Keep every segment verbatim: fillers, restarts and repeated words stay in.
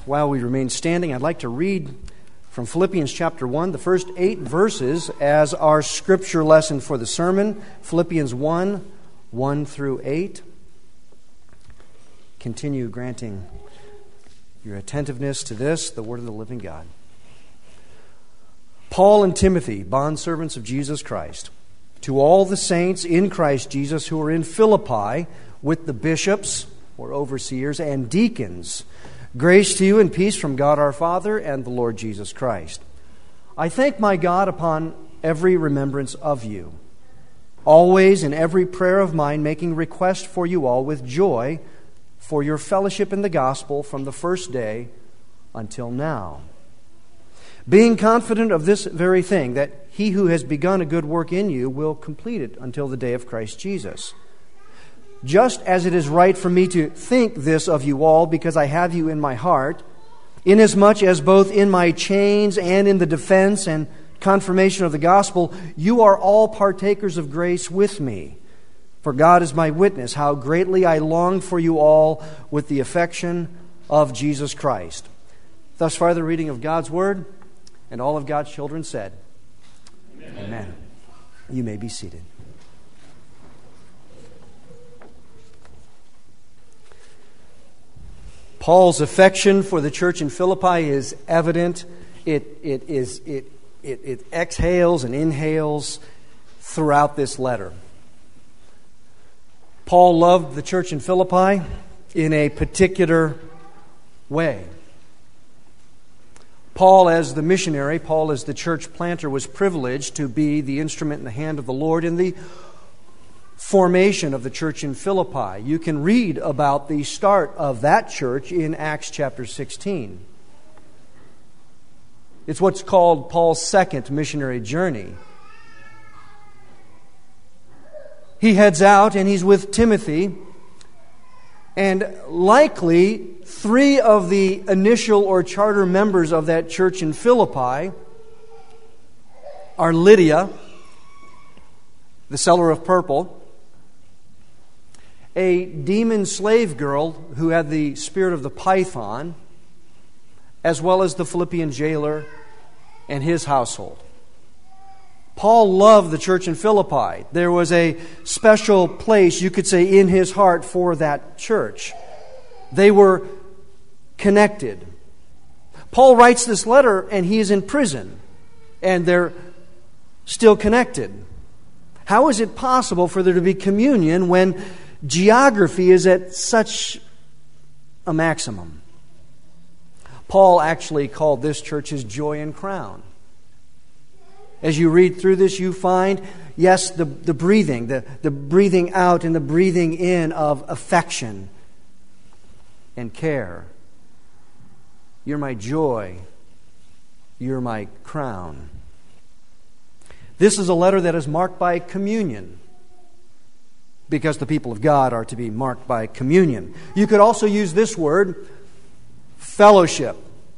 while we remain standing, I'd like to read from Philippians chapter one, the first eight verses as our scripture lesson for the sermon. Philippians one, one through eight. Continue granting your attentiveness to this, the word of the living God. Paul and Timothy, bondservants of Jesus Christ, to all the saints in Christ Jesus who are in Philippi with the bishops, or overseers, and deacons, grace to you and peace from God our Father and the Lord Jesus Christ. I thank my God upon every remembrance of you, always in every prayer of mine making request for you all with joy for your fellowship in the gospel from the first day until now. Being confident of this very thing, that he who has begun a good work in you will complete it until the day of Christ Jesus. Just as it is right for me to think this of you all, because I have you in my heart, inasmuch as both in my chains and in the defense and confirmation of the gospel, you are all partakers of grace with me. For God is my witness, how greatly I long for you all with the affection of Jesus Christ. Thus far the reading of God's word, and all of God's children said, Amen. Amen. You may be seated. Paul's affection for the church in Philippi is evident. It, it, is, it, it, it exhales and inhales throughout this letter. Paul loved the church in Philippi in a particular way. Paul, as the missionary, Paul, as the church planter, was privileged to be the instrument in the hand of the Lord in the formation of the church in Philippi. You can read about the start of that church in Acts chapter sixteen. It's what's called Paul's second missionary journey. He heads out and he's with Timothy, and likely three of the initial or charter members of that church in Philippi are Lydia, the seller of purple, a demon slave girl who had the spirit of the python, as well as the Philippian jailer and his household. Paul loved the church in Philippi. There was a special place, you could say, in his heart for that church. They were connected. Paul writes this letter and he is in prison, and they're still connected. How is it possible for there to be communion when geography is at such a maximum? Paul actually called this church his joy and crown. As you read through this, you find, yes, the, the breathing, the, the breathing out and the breathing in of affection and care. You're my joy. You're my crown. This is a letter that is marked by communion, because the people of God are to be marked by communion. You could also use this word, fellowship,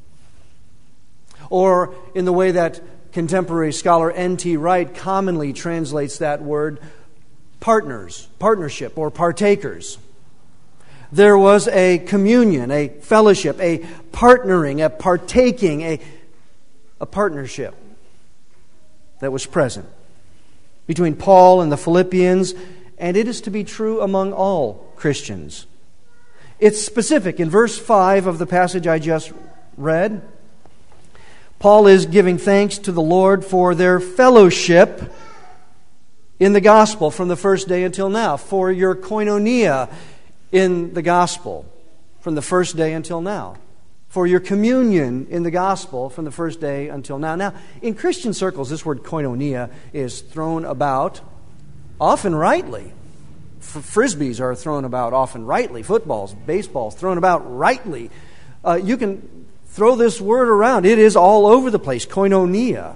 or in the way that contemporary scholar N T Wright commonly translates that word, partners, partnership, or partakers. There was a communion, a fellowship, a partnering, a partaking, a, a partnership that was present between Paul and the Philippians, and it is to be true among all Christians. It's specific. In verse five of the passage I just read, Paul is giving thanks to the Lord for their fellowship in the gospel from the first day until now, for your koinonia in the gospel from the first day until now, for your communion in the gospel from the first day until now. Now, in Christian circles, this word koinonia is thrown about, often rightly. Frisbees are thrown about often rightly. Footballs, baseballs, thrown about rightly. Uh, you can throw this word around. It is all over the place, koinonia.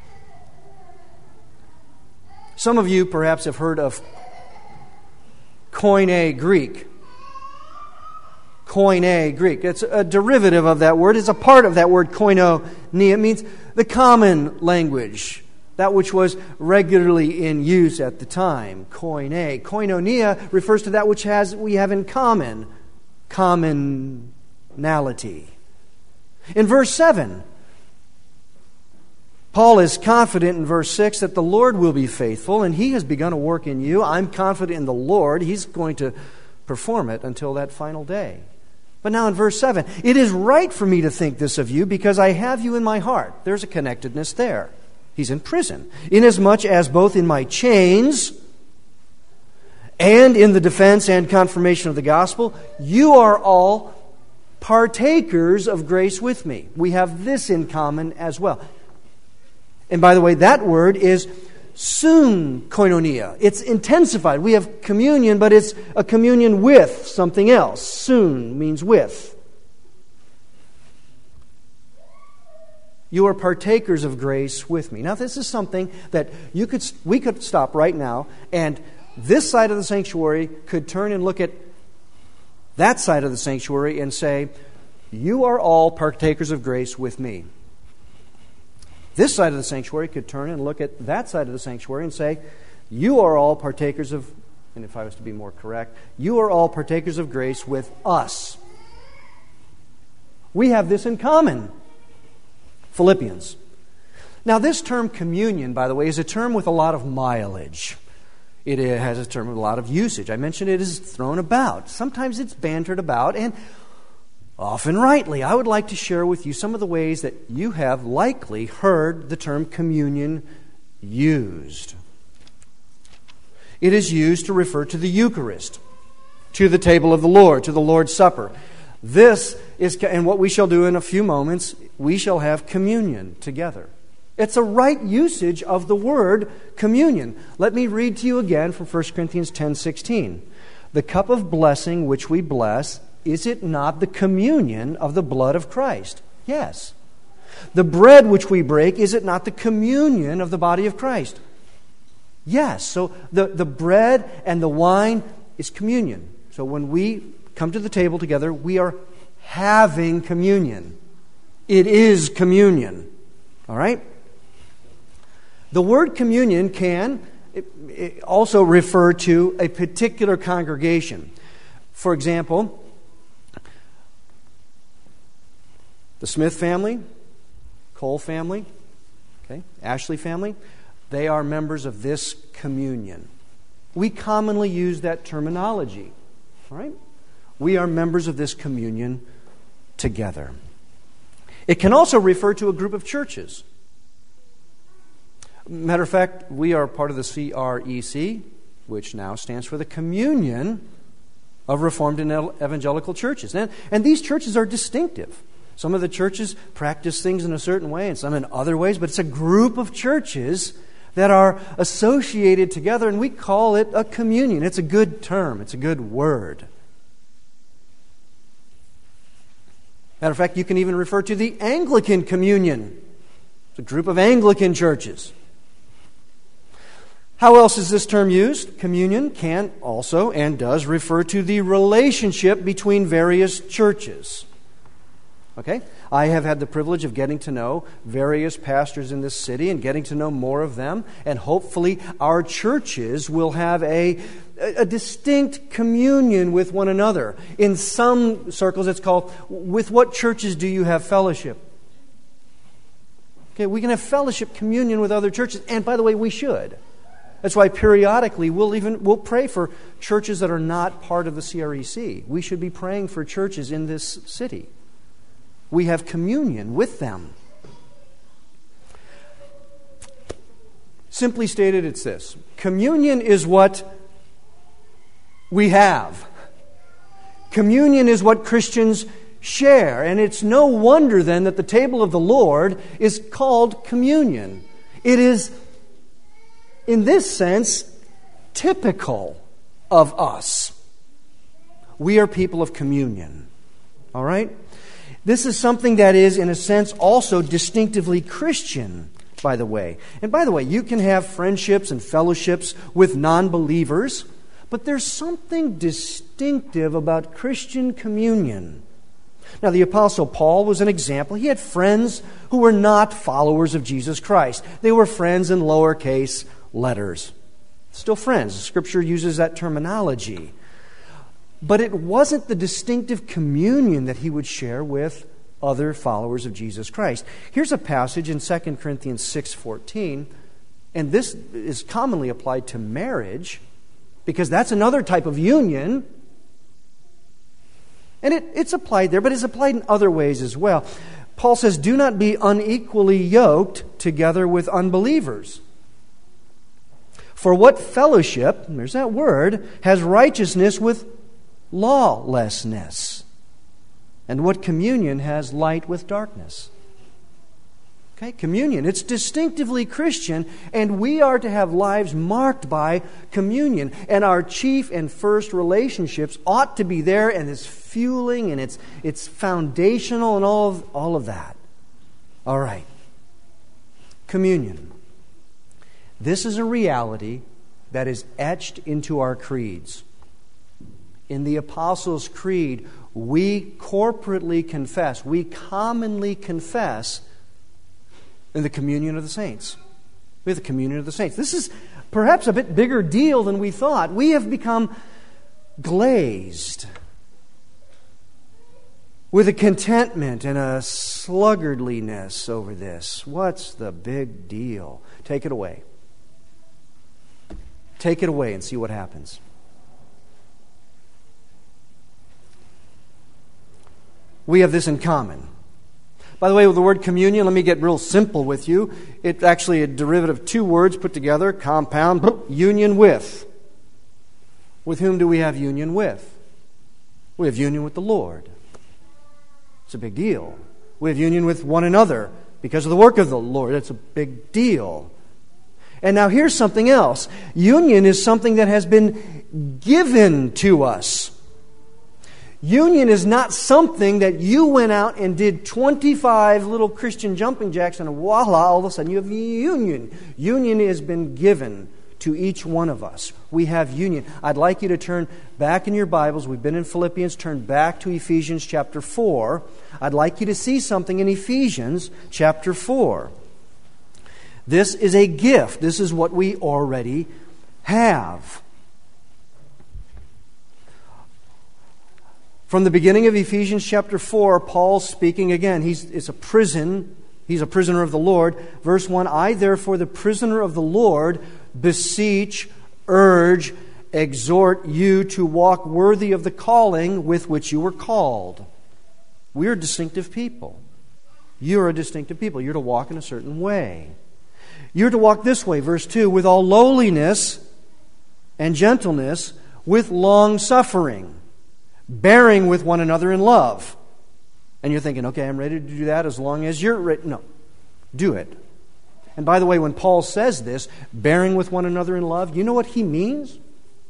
Some of you perhaps have heard of Koine Greek. Koine Greek. It's a derivative of that word. It's a part of that word koinonia. It means the common language, that which was regularly in use at the time. Koine. Koinonia refers to that which has we have in common. Commonality. In verse seven, Paul is confident in verse six that the Lord will be faithful, and He has begun a work in you. I'm confident in the Lord. He's going to perform it until that final day. But now in verse seven, it is right for me to think this of you because I have you in my heart. There's a connectedness there. He's in prison. Inasmuch as both in my chains and in the defense and confirmation of the gospel, you are all partakers of grace with me. We have this in common as well. And by the way, that word is soon koinonia. It's intensified. We have communion, but it's a communion with something else. Soon means with. You are partakers of grace with me. Now, this is something that you could we could stop right now, and this side of the sanctuary could turn and look at that side of the sanctuary and say, you are all partakers of grace with me. This side of the sanctuary could turn and look at that side of the sanctuary and say, you are all partakers of, and if I was to be more correct, you are all partakers of grace with us. We have this in common. Philippians. Now, this term communion, by the way, is a term with a lot of mileage. It has a term with a lot of usage. I mentioned it is thrown about. Sometimes it's bantered about, and often rightly. I would like to share with you some of the ways that you have likely heard the term communion used. It is used to refer to the Eucharist, to the table of the Lord, to the Lord's Supper. This is, and what we shall do in a few moments, we shall have communion together. It's a right usage of the word communion. Let me read to you again from First Corinthians ten sixteen. The cup of blessing which we bless, is it not the communion of the blood of Christ? Yes. The bread which we break, is it not the communion of the body of Christ? Yes. So the, the bread and the wine is communion. So when we come to the table together, we are having communion. It is communion. All right? The word communion can also refer to a particular congregation. For example, the Smith family, Cole family, okay, Ashley family, they are members of this communion. We commonly use that terminology. All right? We are members of this communion together. It can also refer to a group of churches. Matter of fact, we are part of the C R E C, which now stands for the Communion of Reformed and Evangelical Churches. And, and these churches are distinctive. Some of the churches practice things in a certain way and some in other ways, but it's a group of churches that are associated together, and we call it a communion. It's a good term. It's a good word. Matter of fact, you can even refer to the Anglican communion. It's a group of Anglican churches. How else is this term used? Communion can also and does refer to the relationship between various churches. Okay? I have had the privilege of getting to know various pastors in this city and getting to know more of them, and hopefully our churches will have a, a distinct communion with one another. In some circles it's called, with what churches do you have fellowship? Okay, we can have fellowship, communion with other churches, and by the way, we should. That's why periodically we'll even we'll pray for churches that are not part of the C R E C. We should be praying for churches in this city. We have communion with them. Simply stated, it's this. Communion is what we have. Communion is what Christians share. And it's no wonder then that the table of the Lord is called communion. It is, in this sense, typical of us. We are people of communion. All right? This is something that is, in a sense, also distinctively Christian, by the way. And by the way, you can have friendships and fellowships with non-believers, but there's something distinctive about Christian communion. Now, the Apostle Paul was an example. He had friends who were not followers of Jesus Christ. They were friends in lowercase letters. Still friends. Scripture uses that terminology. But it wasn't the distinctive communion that he would share with other followers of Jesus Christ. Here's a passage in Second Corinthians six fourteen, and this is commonly applied to marriage because that's another type of union. And it, it's applied there, but it's applied in other ways as well. Paul says, do not be unequally yoked together with unbelievers. For what fellowship, there's that word, has righteousness with lawlessness? And what communion has light with darkness? Okay, communion. It's distinctively Christian, and we are to have lives marked by communion. And our chief and first relationships ought to be there, and it's fueling, and it's it's foundational, and all of, all of that. All right. Communion. This is a reality that is etched into our creeds. In the Apostles' Creed, we corporately confess, we commonly confess in the communion of the saints. We have the communion of the saints. This is perhaps a bit bigger deal than we thought. We have become glazed with a contentment and a sluggardliness over this. What's the big deal? Take it away. Take it away and see what happens. We have this in common. By the way, with the word communion, let me get real simple with you. It's actually a derivative of two words put together, compound, union with. With whom do we have union with? We have union with the Lord. It's a big deal. We have union with one another because of the work of the Lord. It's a big deal. And now here's something else. Union is something that has been given to us. Union is not something that you went out and did twenty-five little Christian jumping jacks and voila, all of a sudden you have union. Union has been given to each one of us. We have union. I'd like you to turn back in your Bibles. We've been in Philippians. Turn back to Ephesians chapter four. I'd like you to see something in Ephesians chapter four. This is a gift. This is what we already have. From the beginning of Ephesians chapter four, Paul's speaking again. He's it's a prison. He's a prisoner of the Lord. Verse one, I therefore, the prisoner of the Lord, beseech, urge, exhort you to walk worthy of the calling with which you were called. We are distinctive people. You are a distinctive people. You're to walk in a certain way. You're to walk this way, verse two, with all lowliness and gentleness, with long suffering, bearing with one another in love. And you're thinking, okay, I'm ready to do that as long as you're ready. No, do it. And by the way, when Paul says this, bearing with one another in love, you know what he means?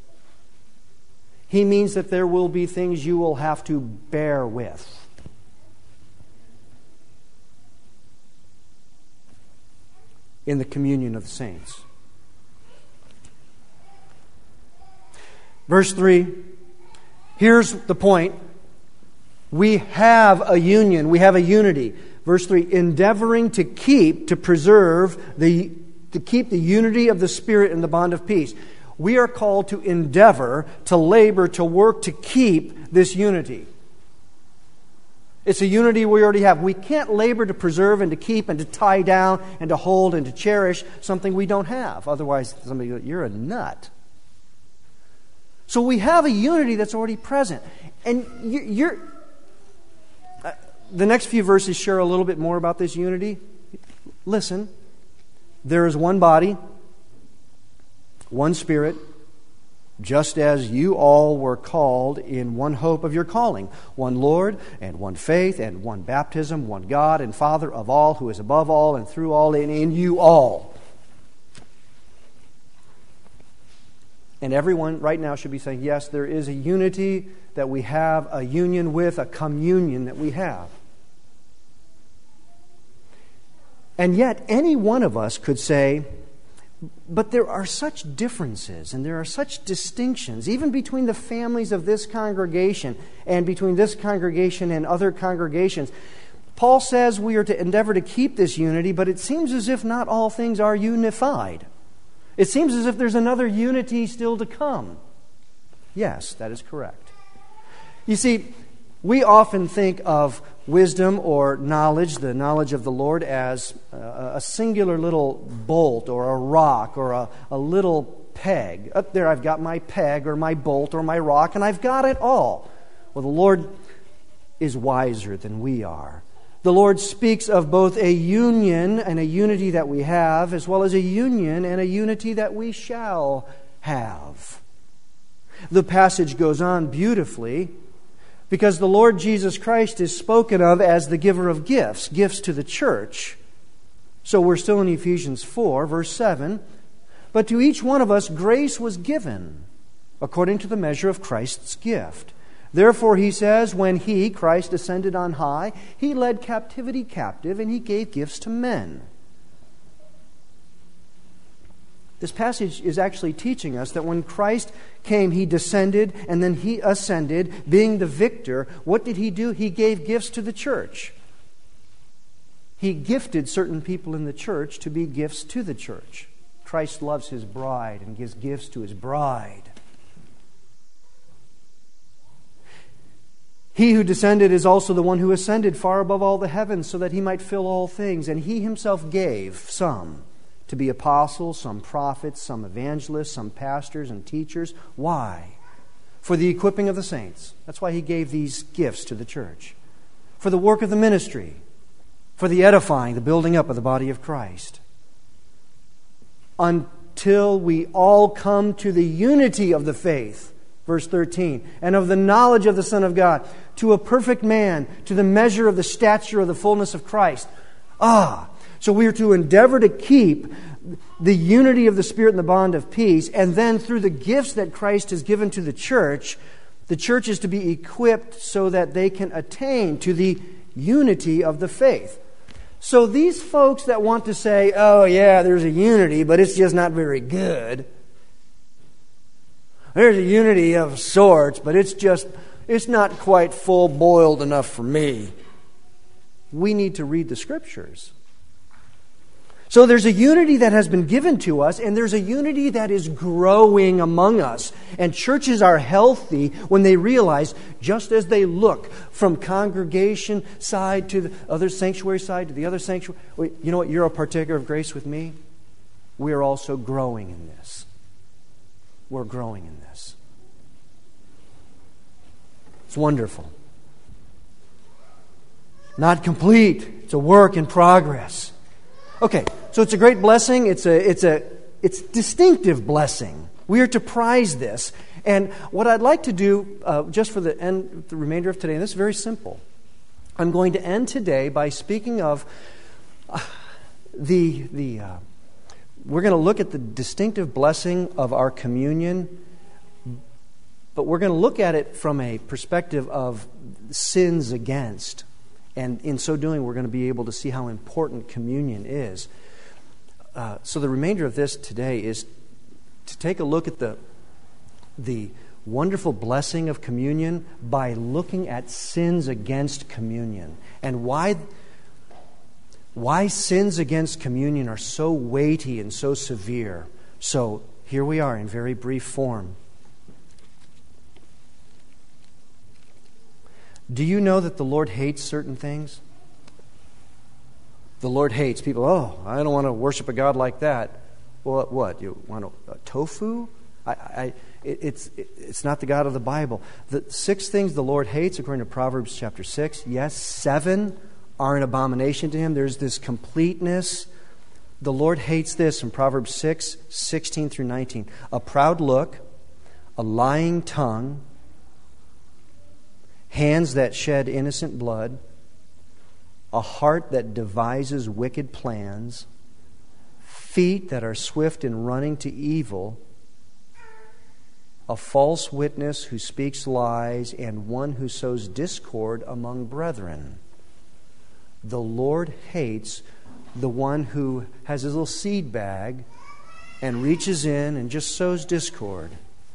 He means that there will be things you will have to bear with. In the communion of the saints. Verse three, here's the point. We have a union. We have a unity. Verse three, endeavoring to keep, to preserve, the to keep the unity of the Spirit in the bond of peace. We are called to endeavor, to labor, to work to keep this unity. It's a unity we already have. We can't labor to preserve and to keep and to tie down and to hold and to cherish something we don't have. Otherwise, somebody goes, you're a nut. So we have a unity that's already present. And you're... Uh, the next few verses share a little bit more about this unity. Listen. There is one body, one Spirit, just as you all were called in one hope of your calling, one Lord, and one faith, and one baptism, one God and Father of all, who is above all and through all and in you all. And everyone right now should be saying, yes, there is a unity that we have, a union with, a communion that we have. And yet, any one of us could say, but there are such differences and there are such distinctions, even between the families of this congregation and between this congregation and other congregations. Paul says we are to endeavor to keep this unity, but it seems as if not all things are unified. It seems as if there's another unity still to come. Yes, that is correct. You see, we often think of wisdom or knowledge, the knowledge of the Lord, as a, a singular little bolt or a rock or a, a little peg. Up there I've got my peg or my bolt or my rock, and I've got it all. Well, the Lord is wiser than we are. The Lord speaks of both a union and a unity that we have, as well as a union and a unity that we shall have. The passage goes on beautifully because the Lord Jesus Christ is spoken of as the giver of gifts, gifts to the church. So we're still in Ephesians four, verse seven. But to each one of us grace was given according to the measure of Christ's gift. Therefore, he says, when he, Christ, ascended on high, he led captivity captive and he gave gifts to men. This passage is actually teaching us that when Christ came, he descended and then he ascended, being the victor. What did he do? He gave gifts to the church. He gifted certain people in the church to be gifts to the church. Christ loves his bride and gives gifts to his bride. He who descended is also the one who ascended far above all the heavens so that he might fill all things. And he himself gave some to be apostles, some prophets, some evangelists, some pastors and teachers. Why? For the equipping of the saints. That's why he gave these gifts to the church. For the work of the ministry. For the edifying, the building up of the body of Christ. Until we all come to the unity of the faith. Verse thirteen, and of the knowledge of the Son of God, to a perfect man, to the measure of the stature of the fullness of Christ. Ah, so we are to endeavor to keep the unity of the Spirit and the bond of peace, and then through the gifts that Christ has given to the church, the church is to be equipped so that they can attain to the unity of the faith. So these folks that want to say, oh yeah, there's a unity, but it's just not very good. There's a unity of sorts, but it's just, it's not quite full-boiled enough for me. We need to read the Scriptures. So there's a unity that has been given to us, and there's a unity that is growing among us. And churches are healthy when they realize, just as they look from congregation side to the other sanctuary side to the other sanctuary, wait, you know what, you're a partaker of grace with me? We're also growing in this. We're growing in this. It's wonderful. Not complete. It's a work in progress. Okay, so it's a great blessing. It's a it's a it's distinctive blessing. We are to prize this. And what I'd like to do, uh, just for the end, the remainder of today, and this is very simple. I'm going to end today by speaking of uh, the the. Uh, We're going to look at the distinctive blessing of our communion, but we're going to look at it from a perspective of sins against. And in so doing, we're going to be able to see how important communion is. Uh, so the remainder of this today is to take a look at the, the wonderful blessing of communion by looking at sins against communion and why... Why sins against communion are so weighty and so severe. So here we are in very brief form. Do you know that the Lord hates certain things? The Lord hates people. Oh, I don't want to worship a God like that. Well, what? You want a, a tofu? I, I, it, it's it, it's not the God of the Bible. The six things the Lord hates, according to Proverbs chapter six. Yes, seven are an abomination to him. There's this completeness. The Lord hates this in Proverbs six, sixteen through nineteen. A proud look, a lying tongue, hands that shed innocent blood, a heart that devises wicked plans, feet that are swift in running to evil, a false witness who speaks lies, and one who sows discord among brethren. The Lord hates the one who has his little seed bag and reaches in and just sows discord.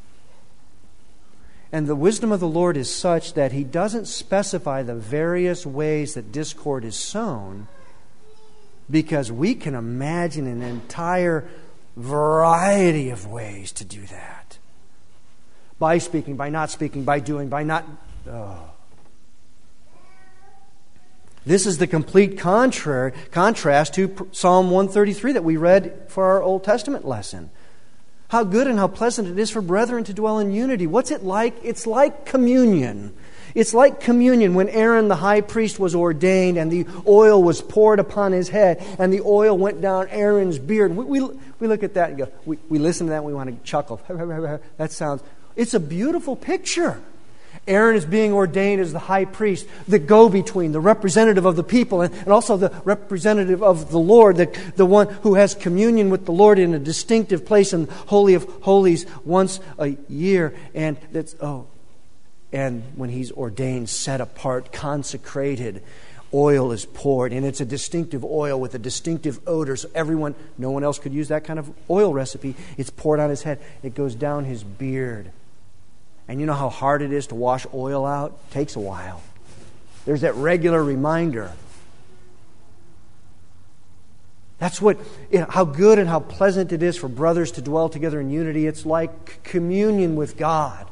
And the wisdom of the Lord is such that he doesn't specify the various ways that discord is sown, because we can imagine an entire variety of ways to do that. By speaking, by not speaking, by doing, by not... Oh. This is the complete contrary, contrast to Psalm one thirty-three that we read for our Old Testament lesson. How good and how pleasant it is for brethren to dwell in unity. What's it like? It's like communion. It's like communion when Aaron the high priest was ordained and the oil was poured upon his head and the oil went down Aaron's beard. We, we, we look at that and go, we, we listen to that and we want to chuckle. That sounds, it's a beautiful picture. Aaron is being ordained as the high priest, the go-between, the representative of the people, and, and also the representative of the Lord, the, the one who has communion with the Lord in a distinctive place in Holy of Holies once a year. And that's, oh, and when he's ordained, set apart, consecrated, oil is poured, and it's a distinctive oil with a distinctive odor. So everyone, no one else could use that kind of oil recipe. It's poured on his head. It goes down his beard. And you know how hard it is to wash oil out? It takes a while. There's that regular reminder. That's what, you know, how good and how pleasant it is for brothers to dwell together in unity. It's like communion with God.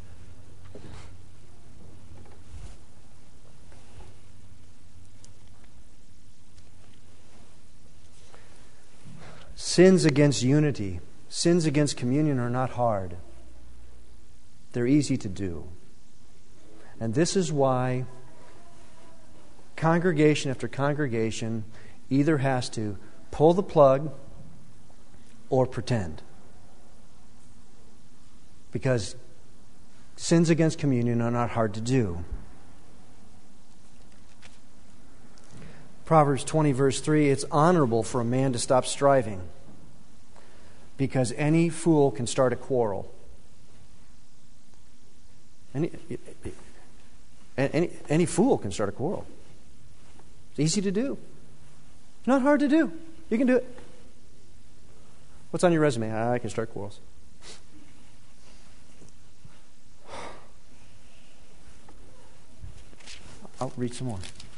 Sins against unity, sins against communion are not hard. They're easy to do. And this is why congregation after congregation either has to pull the plug or pretend. Because sins against communion are not hard to do. Proverbs twenty, verse three, it's honorable for a man to stop striving, because any fool can start a quarrel. Any, any, any fool can start a quarrel. It's easy to do. It's not hard to do. You can do it. What's on your resume? I can start quarrels. I'll read some more.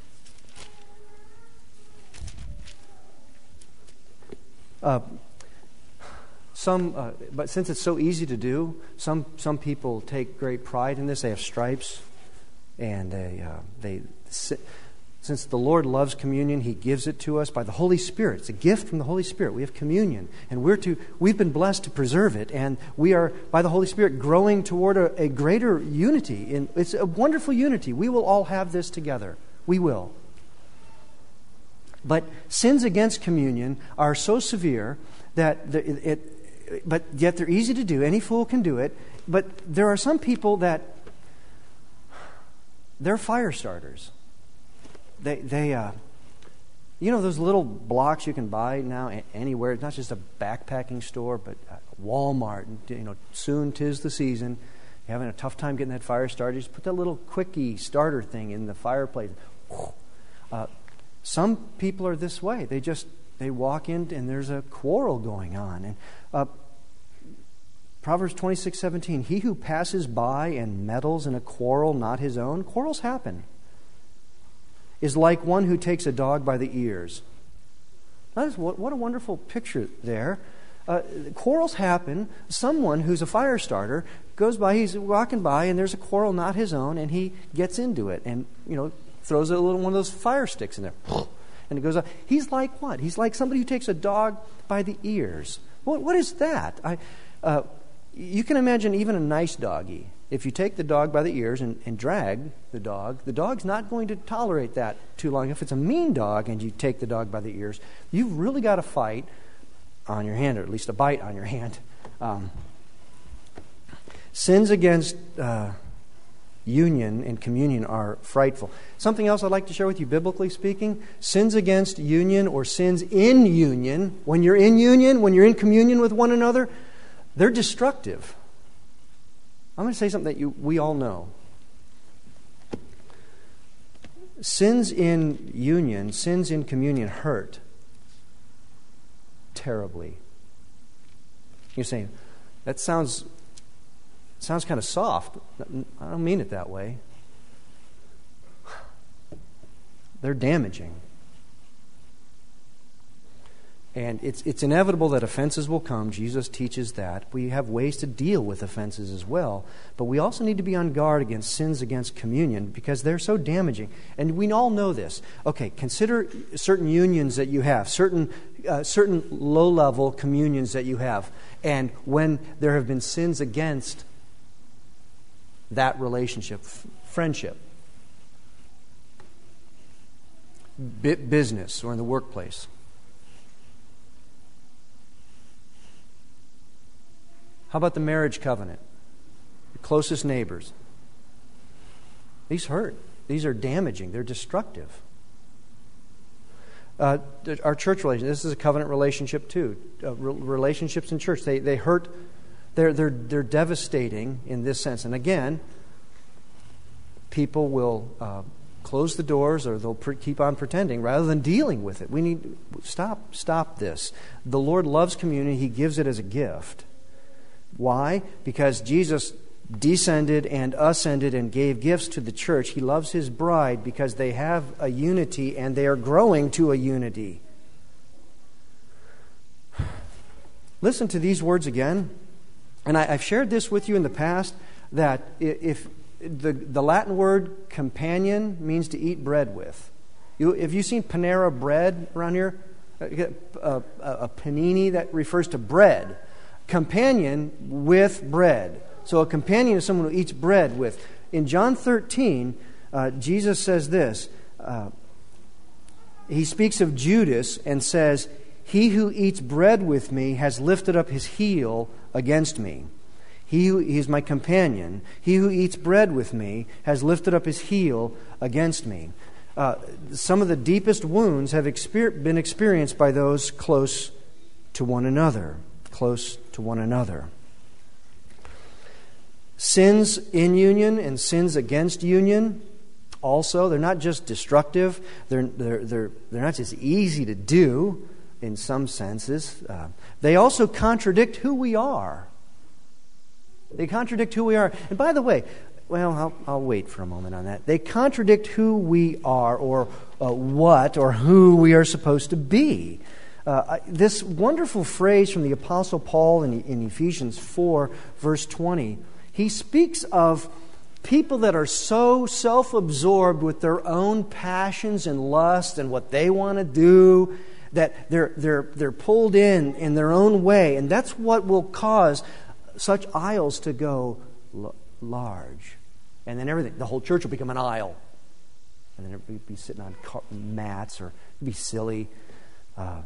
Uh, some, uh, but since it's so easy to do, some some people take great pride in this. They have stripes, and they uh, they since the Lord loves communion, He gives it to us by the Holy Spirit. It's a gift from the Holy Spirit. We have communion, and we're to we've been blessed to preserve it, and we are by the Holy Spirit growing toward a, a greater unity. In it's a wonderful unity. We will all have this together. We will. But sins against communion are so severe that the, it, it, but yet they're easy to do. Any fool can do it. But there are some people that they're fire starters. They, they, uh, you know, those little blocks you can buy now anywhere. It's not just a backpacking store, but Walmart. You know, soon 'tis the season. You're having a tough time getting that fire started. Just put that little quickie starter thing in the fireplace. Uh, Some people are this way. They just, they walk in and there's a quarrel going on. And uh, Proverbs twenty-six seventeen, he who passes by and meddles in a quarrel not his own, quarrels happen, is like one who takes a dog by the ears. That is, what, what a wonderful picture there. Uh, quarrels happen. Someone who's a fire starter goes by, he's walking by and there's a quarrel not his own, and he gets into it and, you know, throws a little one of those fire sticks in there. And it goes up. He's like what? He's like somebody who takes a dog by the ears. What, what is that? I, uh, you can imagine even a nice doggy. If you take the dog by the ears and, and drag the dog, the dog's not going to tolerate that too long. If it's a mean dog and you take the dog by the ears, you've really got a fight on your hand, or at least a bite on your hand. Um, sins against uh, union and communion are frightful. Something else I'd like to share with you, biblically speaking, sins against union or sins in union, when you're in union, when you're in communion with one another, they're destructive. I'm going to say something that you, we all know. Sins in union, sins in communion hurt terribly. You're saying, that sounds sounds kind of soft. I don't mean it that way. They're damaging. And it's it's inevitable that offenses will come. Jesus teaches that. We have ways to deal with offenses as well. But we also need to be on guard against sins against communion because they're so damaging. And we all know this. Okay, consider certain unions that you have, certain uh, certain low-level communions that you have. And when there have been sins against that relationship, f- friendship, b- business, or in the workplace. How about the marriage covenant? Your closest neighbors. These hurt. These are damaging. They're destructive. Uh, our church relationship. This is a covenant relationship too. Uh, re- relationships in church. They they hurt. They're they're they're devastating in this sense. And again, people will uh, close the doors or they'll pre- keep on pretending rather than dealing with it. We need stop stop this. The Lord loves communion. He gives it as a gift. Why? Because Jesus descended and ascended and gave gifts to the church. He loves His bride because they have a unity and they are growing to a unity. Listen to these words again. And I, I've shared this with you in the past, that if the, the Latin word companion means to eat bread with. You, have you seen Panera bread around here? A, a, a panini that refers to bread. Companion with bread. So a companion is someone who eats bread with. In John thirteen, uh, Jesus says this. Uh, he speaks of Judas and says, "He who eats bread with me has lifted up his heel against me. He who he is my companion. He who eats bread with me has lifted up his heel against me." Uh, some of the deepest wounds have exper- been experienced by those close to one another. Close to one another. Sins in union and sins against union also, they're not just destructive, they're, they're, they're, they're not just easy to do in some senses. Uh, they also contradict who we are. They contradict who we are. And by the way, well, I'll, I'll wait for a moment on that. They contradict who we are or uh, what or who we are supposed to be. Uh, this wonderful phrase from the Apostle Paul in, in Ephesians four, verse twenty, he speaks of people that are so self-absorbed with their own passions and lust and what they want to do that they're they're they're pulled in in their own way, and that's what will cause such aisles to go l- large, and then everything, the whole church will become an aisle, and then everybody will be sitting on car- mats or be silly. Uh,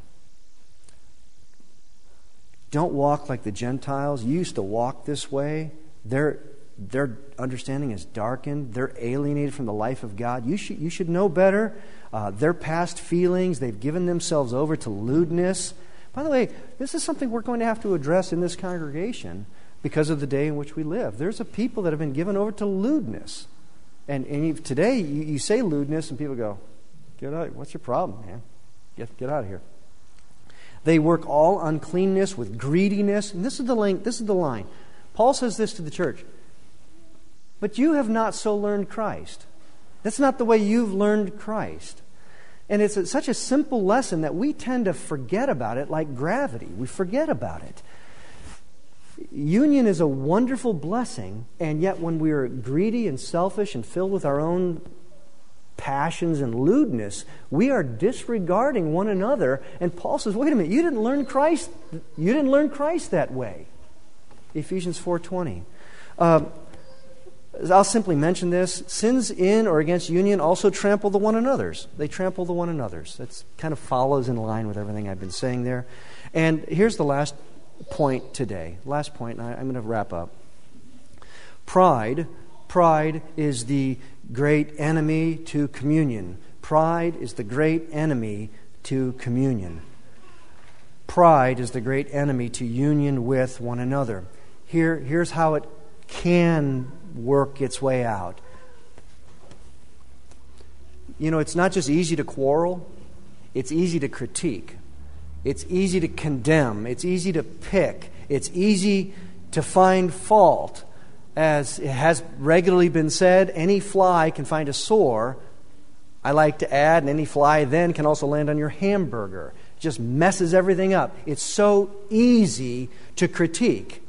Don't walk like the Gentiles. You used to walk this way. Their, their understanding is darkened. They're alienated from the life of God. You should, you should know better. Uh, their past feelings, they've given themselves over to lewdness. By the way, this is something we're going to have to address in this congregation because of the day in which we live. There's a people that have been given over to lewdness. And, and you, today you, you say lewdness and people go, "Get out! What's your problem, man? Get, get out of here." They work all uncleanness with greediness. And this is the line, this is the line. Paul says this to the church. "But you have not so learned Christ." That's not the way you've learned Christ. And it's a, such a simple lesson that we tend to forget about it like gravity. We forget about it. Union is a wonderful blessing, and yet when we are greedy and selfish and filled with our own passions and lewdness, we are disregarding one another. And Paul says, wait a minute, you didn't learn Christ. You didn't learn Christ that way. Ephesians four twenty. Uh, I'll simply mention this. Sins in or against union also trample the one another's. They trample the one another's. That kind of follows in line with everything I've been saying there. And here's the last point today. Last point, and I, I'm going to wrap up. Pride. Pride is the great enemy to communion. Pride is the great enemy to communion. Pride is the great enemy to union with one another. Here, here's how it can work its way out. You know, it's not just easy to quarrel. It's easy to critique. It's easy to condemn. It's easy to pick. It's easy to find fault. As it has regularly been said, any fly can find a sore. I like to add, and any fly then can also land on your hamburger. just messes everything up. It's so easy to critique.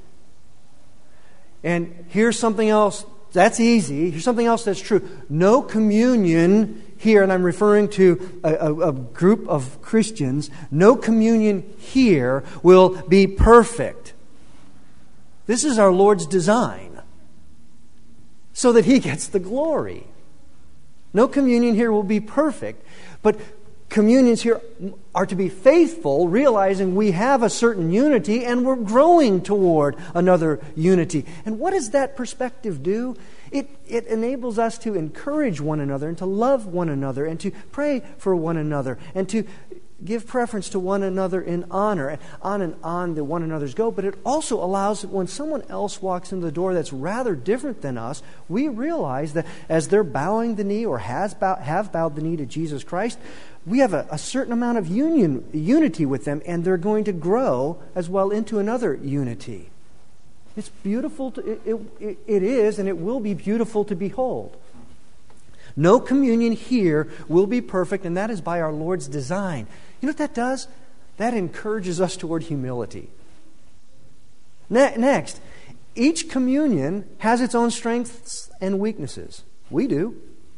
And here's something else that's easy. Here's something else that's true. No communion here, and I'm referring to a, a, a group of Christians, no communion here will be perfect. This is our Lord's design, so that He gets the glory. No communion here will be perfect, but communions here are to be faithful, realizing we have a certain unity and we're growing toward another unity. And what does that perspective do? It, it enables us to encourage one another and to love one another and to pray for one another and to give preference to one another in honor. And on and on the one another's go. But it also allows that when someone else walks in the door that's rather different than us, we realize that as they're bowing the knee or has bow, have bowed the knee to Jesus Christ, we have a, a certain amount of union, unity with them, and they're going to grow as well into another unity. It's beautiful. To, it, it, it is, and it will be beautiful to behold. No communion here will be perfect, and that is by our Lord's design. You know what that does? That encourages us toward humility. Ne- next, each communion has its own strengths and weaknesses. We do.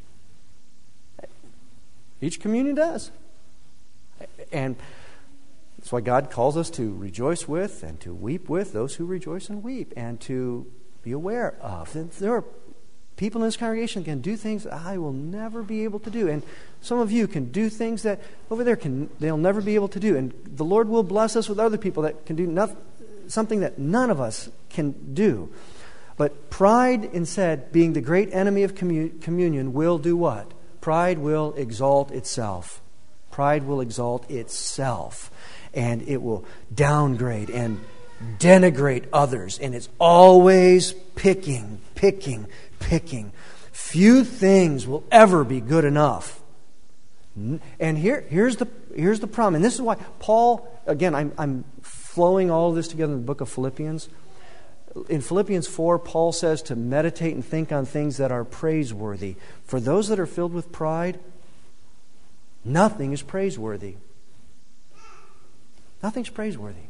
Each communion does. And that's why God calls us to rejoice with and to weep with those who rejoice and weep, and to be aware of. There are people in this congregation can do things I will never be able to do. And some of you can do things that over there can they'll never be able to do. And the Lord will bless us with other people that can do nothing, something that none of us can do. But pride, instead, being the great enemy of commun- communion, will do what? Pride will exalt itself. Pride will exalt itself. And it will downgrade and denigrate others. And it's always picking, picking, picking. Few things will ever be good enough. And here, here's the here's the problem. And this is why Paul, again, I'm, I'm flowing all of this together in the book of Philippians. In Philippians four, Paul says to meditate and think on things that are praiseworthy. For those that are filled with pride, nothing is praiseworthy. Nothing's praiseworthy.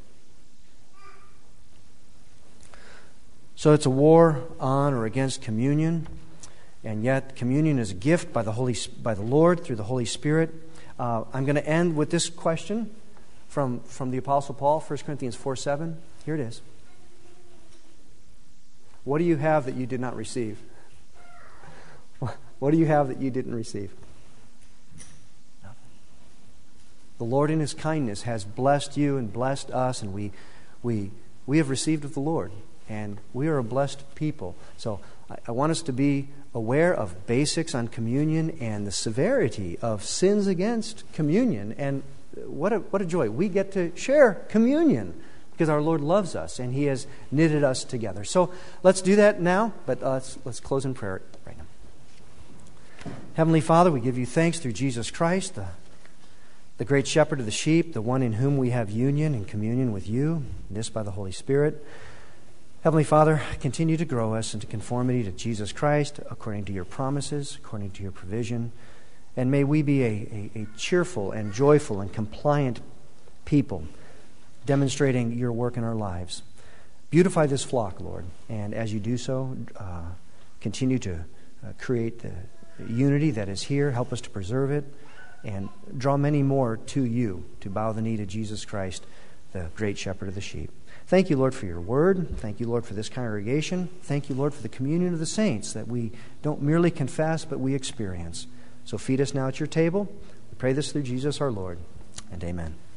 So it's a war on or against communion, and yet communion is a gift by the Holy by the Lord through the Holy Spirit. Uh, I'm going to end with this question from, from the Apostle Paul, First Corinthians four seven. Here it is. What do you have that you did not receive? What do you have that you didn't receive? The Lord in His kindness has blessed you and blessed us, and we we we have received of the Lord, and we are a blessed people. So I, I want us to be aware of basics on communion and the severity of sins against communion. And what a what a joy. We get to share communion because our Lord loves us and He has knitted us together. So let's do that now, but uh, let's, let's close in prayer right now. Heavenly Father, we give You thanks through Jesus Christ, the, the great shepherd of the sheep, the one in whom we have union and communion with You, this by the Holy Spirit. Heavenly Father, continue to grow us into conformity to Jesus Christ according to Your promises, according to Your provision. And may we be a, a, a cheerful and joyful and compliant people, demonstrating Your work in our lives. Beautify this flock, Lord, and as You do so, uh, continue to uh, create the unity that is here. Help us to preserve it and draw many more to You, to bow the knee to Jesus Christ, the great shepherd of the sheep. Thank You, Lord, for Your word. Thank You, Lord, for this congregation. Thank You, Lord, for the communion of the saints that we don't merely confess, but we experience. So feed us now at Your table. We pray this through Jesus our Lord, and amen.